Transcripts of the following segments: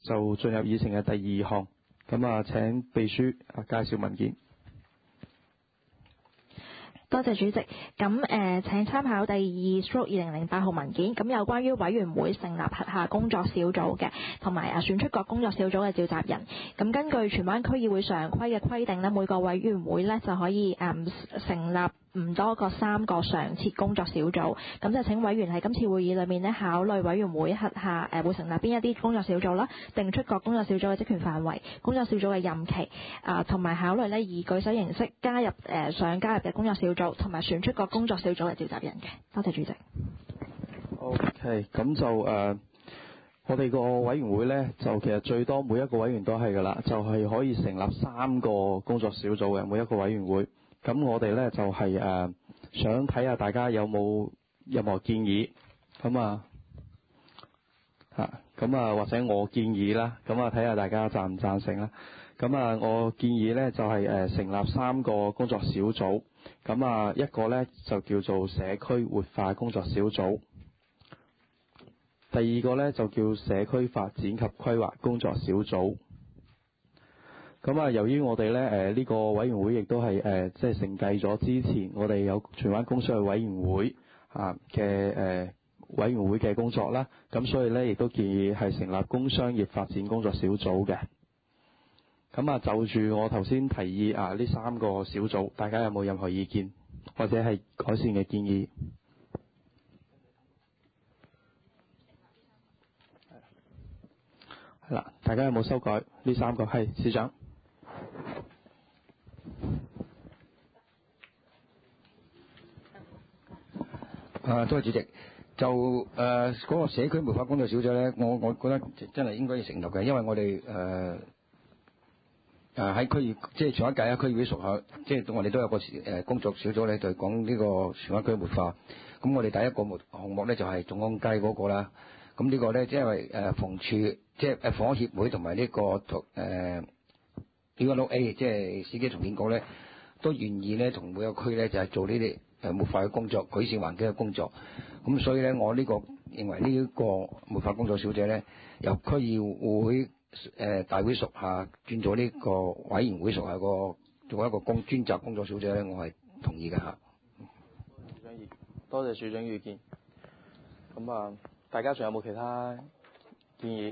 就進入議程嘅第二項。咁啊，請秘書介紹文件。 多謝主席。咁請參考第2/2008號文件。咁有關於委員會成立轄下工作小組嘅，同埋選出各工作小組嘅召集人。咁根據荃灣區議會常規嘅規定呢，每個委員會呢就可以成立唔多過3個常設工作小組。咁就請委員喺今次會議裏面呢，考慮委員會轄下會成立邊一啲工作小組啦，定出各工作小組嘅職權範圍、工作小組嘅任期同埋考慮呢以舉手形式加入想加入嘅工作小組，同埋選出個工作小組嘅召集人嘅。多謝主席。 OK， 咁就我哋個委員會呢，就其實最多每一個委員都係㗎啦，就係可以成立3個工作小組嘅每一個委員會。咁我哋呢，就係想睇下大家有冇任何建議，咁或者我建議啦，咁睇下大家贊唔贊成啦。咁我建議呢，就係成立3個工作小組。咁一個呢，就叫做社區活化工作小組，第二個呢，就叫社區發展及規劃工作小組。咁由於我哋呢呢個委員會亦都係即係承繼咗之前我哋有荃灣工商業委員會嘅委員會嘅工作啦，咁所以呢，亦都建議係成立工商業發展工作小組嘅。咁就住我頭先提議呢3個小組，大家有冇任何意見或者係改善嘅建議？係啦，大家有冇修改呢3個？係司長。 多謝主席。就嗰個社區活化工作小組咧，我覺得真係應該要成立嘅，因為我哋喺區議，即係上一屆區議會屬下，即係我哋都有個工作小組咧，就係講呢個荃灣區活化。咁我哋第一個項目咧就係眾安街嗰個啦。咁呢個咧，因為房署即係房屋協會同埋呢個UNOA 即係市機重建局咧，都願意咧同每個區咧就係做呢啲活化嘅工作、改善環境嘅工作。咁所以咧，我認為呢個活化工作小組咧，由區議會大會屬下轉咗呢個委員會屬下做一個專責工作小組咧，我係同意嘅嚇。 多謝處長意見。咁大家仲有冇其他建議？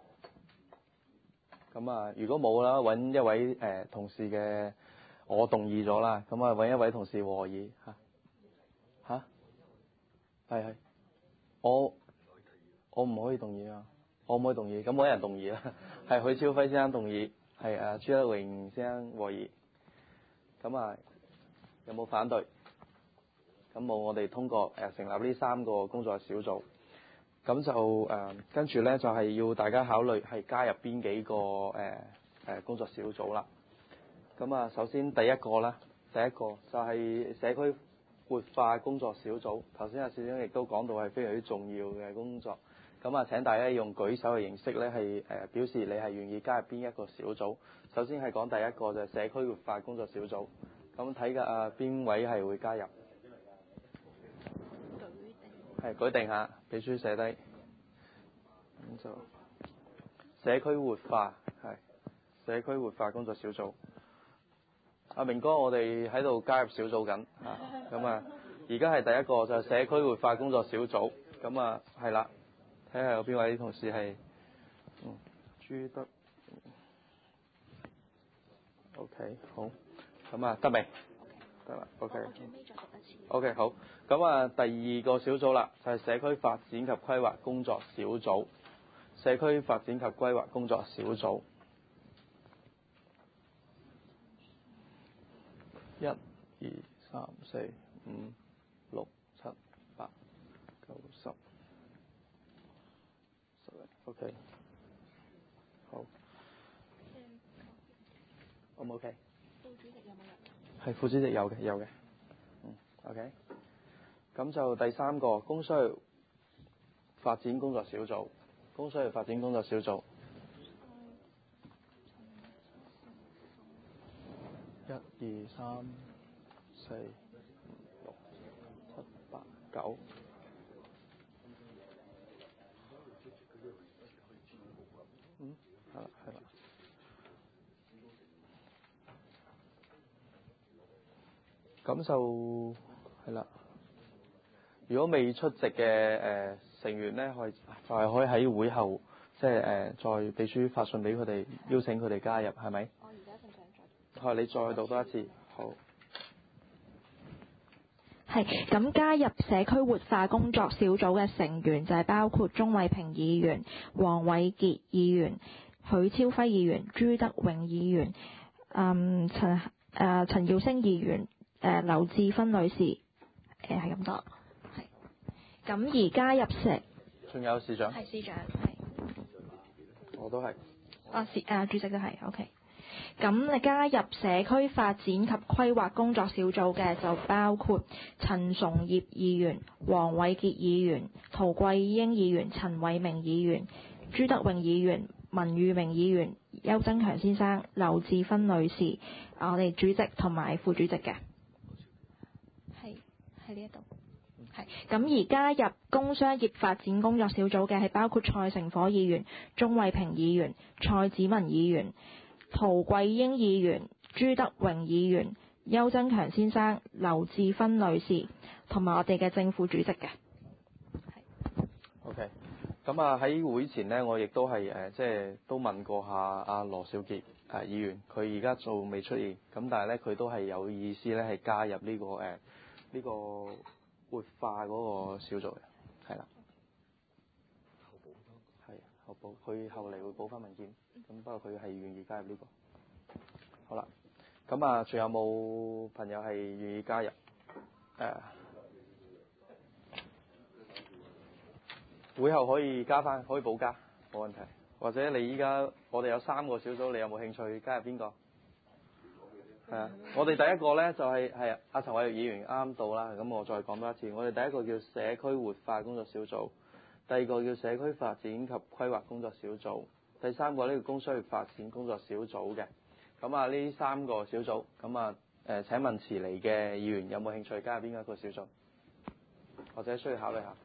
咁如果冇啦，揾一位同事嘅，我動議咗啦。咁揾一位同事和議嚇。係，我唔可以動議啊，我唔可以動議，咁冇人動議啦，係許超輝先生動議，係朱德榮先生和議。咁有冇反對？咁冇，我哋通過成立呢3個工作小組。咁就跟住咧就係要大家考慮係加入邊幾個工作小組啦。咁首先第一個就係社區活化工作小組。頭先市長亦都講到係非常之重要嘅工作。咁請大家用舉手嘅形式咧係表示你係願意加入邊一個小組。首先係講第一個就係社區活化工作小組。咁睇㗎邊位係會加入？係舉定下，秘書寫低。咁就社區活化社區活化工作小組。阿明哥，我哋喺度加入小組緊咁而家係第一個就係社區活化工作小組。咁係啦，睇下有邊位同事係朱德。OK 好，咁得未？得啦 OK。OK 好，咁第二個小組啦，就係社區發展及規劃工作小組。社區發展及規劃工作小組。1、2、3、4、5、6、7、8、9、10、11。OK。好。O 唔 OK？ 副主席有冇人？係副主席有嘅。OK。咁就第3個工商業發展工作小組。工商業發展工作小組。1、2、3、4、5、6、7、8、9。 係啦。咁就係啦。如果未出席嘅成員咧，就係可以喺會後，即係再秘書發信俾佢哋，邀請佢哋加入，係咪？ 我而家想再。 係，你再讀多一次，好。 係咁，加入社區活化工作小組嘅成員就係包括鍾偉平議員、黃偉傑議員、許超輝議員、朱德榮議員、陳耀星議員、劉志芬女士，係咁多。係。咁而加入仲有市長。 係司長。係。 我都係。 主席都係 OK。咁你加入社區發展及規劃工作小組嘅就包括陳崇業議員、黃偉傑議員、陶桂英議員、陳偉明議員、朱德榮議員、文裕明議員、邱增強先生、劉志芬女士，我哋主席同埋副主席嘅，係喺呢一度。係咁而加入工商業發展工作小組嘅係包括蔡成火議員、鍾偉平議員、蔡子文議員、陶桂英議員、朱德榮議員、邱增強先生、劉志芬女士，同埋我哋嘅正副主席嘅。 OK， 咁喺會前呢，我亦都係即係都問過下阿羅少傑議員，佢而家仲未出現，咁但係咧佢都係有意思咧係加入呢個活化嗰個小組嘅，係啦。後補佢後嚟會補翻文件，咁不過佢係願意加入呢個。好啦，咁仲有冇朋友係願意加入？會後可以加翻，可以補加，冇問題。或者你依家我哋有3個小組，你有冇興趣加入邊個？係啊，我哋第一個咧就係阿陳偉業議員啱到啦，咁我再講多一次，我哋第一個叫社區活化工作小組。第二個叫社區發展及規劃工作小組，第三個呢個工商業發展工作小組嘅。咁呢3個小組，咁請問遲嚟嘅議員有冇興趣加入邊一個小組？或者需要考慮下？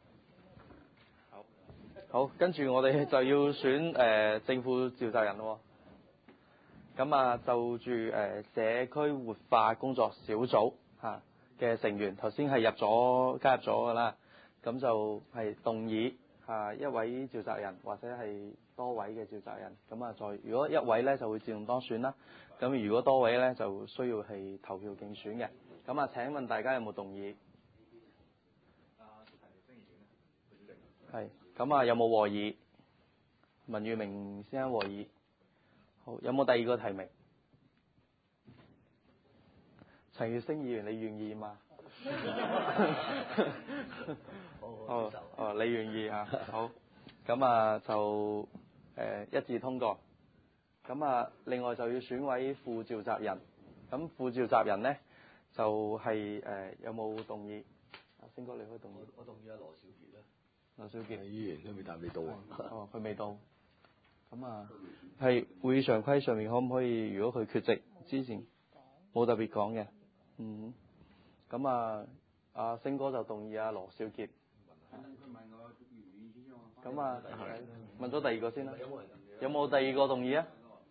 好，跟住我哋就要選正副召集人咯。咁就住社區活化工作小組嘅成員，頭先係加入咗㗎啦，咁就係動議一位召集人或者係多位嘅召集人，咁如果一位咧就會自動當選啦，咁如果多位咧就需要係投票競選嘅。咁請問大家有冇動議？係，咁有冇和議？文裕明先生和議。好，有冇第二個提名？陳月星議員，你願意嗎？你願意啊？好，咁就一致通過。咁另外就要選位副召集人。咁副召集人呢，就係有冇動議？星哥你可以動議。 我動議阿羅少傑啦。 羅少傑議員佢未答你到啊？ 佢未到。咁係會議常規上面可唔可以？如果佢缺席之前冇特別講嘅，咁阿星哥就動議阿羅少傑。咁問咗第二個先啦。有冇第二個動議啊？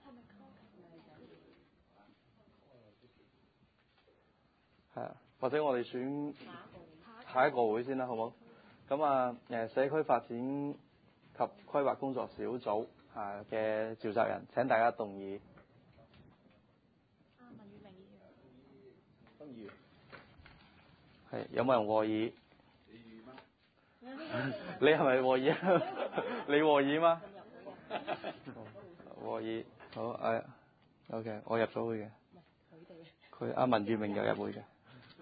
係啊，或者我哋選下一個會先啦，好唔好？咁社區發展及規劃工作小組嘅召集人，請大家動議。 文裕明議員。 曾議員。 係，有冇人和議？你係咪和議啊？你和議嗎？和議，好，OK， 我入咗會嘅。佢阿文裕明有入會嘅，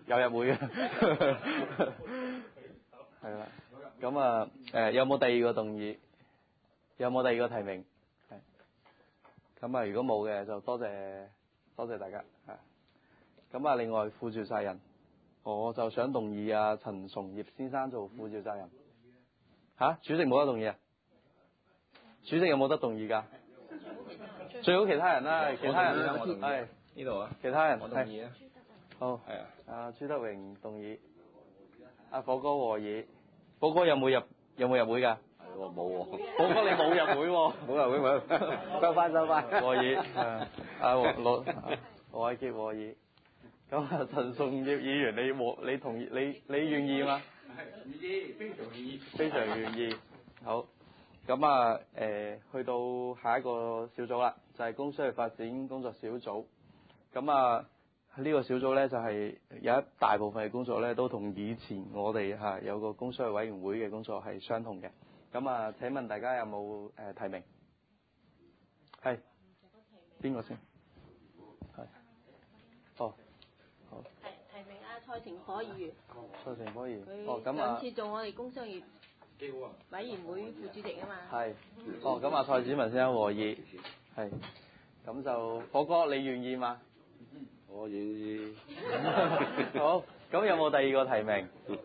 係啦。咁有冇第二個動議？有冇第二個提名？係。咁如果冇嘅，就多謝大家。咁另外副召集人，我就想動議陳崇業先生做副召集人。主席冇得動議啊？主席有冇得動議㗎？最好其他人啦，其他人係呢度啊。 其他人我動議啊。 好。 係啊。 阿朱德榮動議。阿火哥和議。火哥有冇入會㗎？ 我冇喎， 寶哥你冇入會喎， 冇入會冇，收翻。 和議羅偉傑和議。咁啊，陳崇業議員，你同意你願意嗎？ 願意，非常願意。 非常願意。好。咁啊，去到下一個小組啦，就係工商業發展工作小組。咁啊，呢個小組咧就係有一大部分嘅工作咧，都同以前我哋有個工商業委員會嘅工作係相同嘅。咁啊，請問大家有冇提名？係邊個先？係。哦。好。 提名蔡成火議員。 蔡成火議員。 佢咁啊。 上次做我哋工商業委員會副主席啊嘛。 係。咁啊，蔡子文先生和議。係。咁就火哥，你願意嗎？ 我願意。 好。咁有冇第二個提名？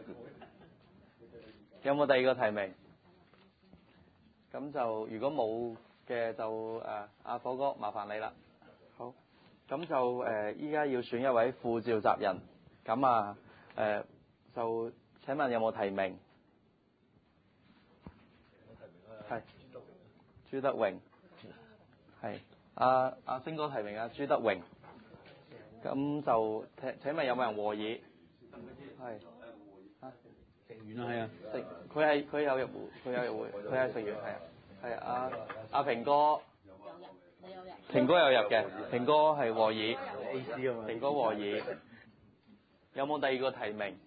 有冇第二個提名？咁就如果冇嘅就阿火哥麻煩你啦。好。咁就依家要選一位副召集人。咁啊就請問有冇提名？係。朱德榮。係。阿星哥提名朱德榮。咁就請問有冇人和議？係。 食完啦，係啊。 佢有入會，佢係食完，係阿平哥。平哥有入嘅，平哥係和議。平哥和議。有冇第二個提名？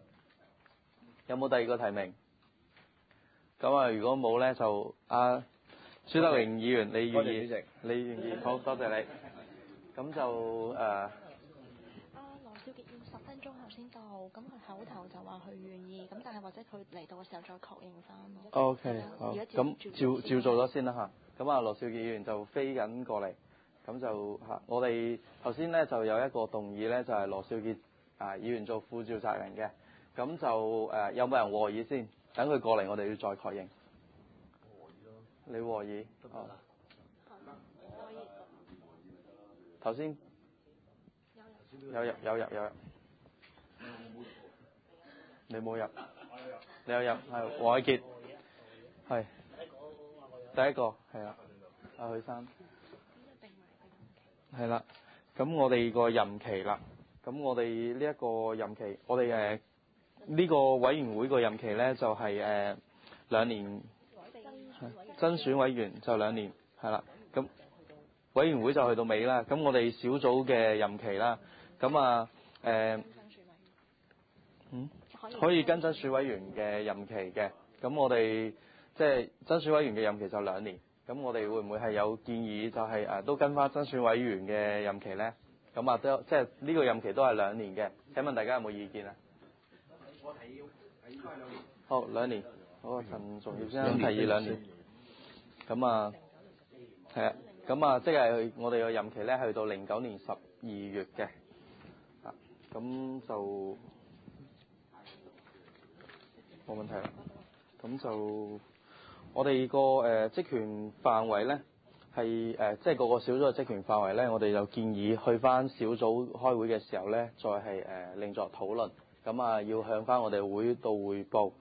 咁啊，如果冇咧，就朱德榮議員，你願意？ 主席， 你願意？好多謝你。咁就羅少傑要10分鐘後先到，咁佢口頭就話佢願意，咁但係或者佢嚟到嘅時候再確認翻。 OK，好，咁照做咗先啦嚇。咁啊，羅少傑議員就飛緊過嚟，咁就我哋頭先咧就有一個動議咧，就係羅少傑議員做副召集人嘅，咁就有冇人和議先？等佢過嚟，我哋要再確認。你和議？頭先有入。你冇入。你有入，係黃偉傑。係。第一個係啦，阿許生。係啦，咁我哋個任期啦，咁我哋呢一個任期，我哋呢個委員會個任期咧就係2年。增選委員就2年，係啦，咁委員會就去到尾啦。咁我哋小組嘅任期啦，咁可以跟增選委員嘅任期嘅。咁我哋即係增選委員嘅任期就2年。咁我哋會唔會係有建議就係都跟翻增選委員嘅任期咧？咁都即係呢個任期都係2年嘅。請問大家有冇意見啊？ 我提開2年。 好，2年。好，陳崇業先生提議2年。咁係啊，咁即係我哋嘅任期咧，去到09年12月嘅。咁就冇問題啦。咁就我哋個職權範圍咧，係即係個小組嘅職權範圍咧，我哋就建議去翻小組開會嘅時候咧，再係另作討論。咁要向翻我哋會度彙報。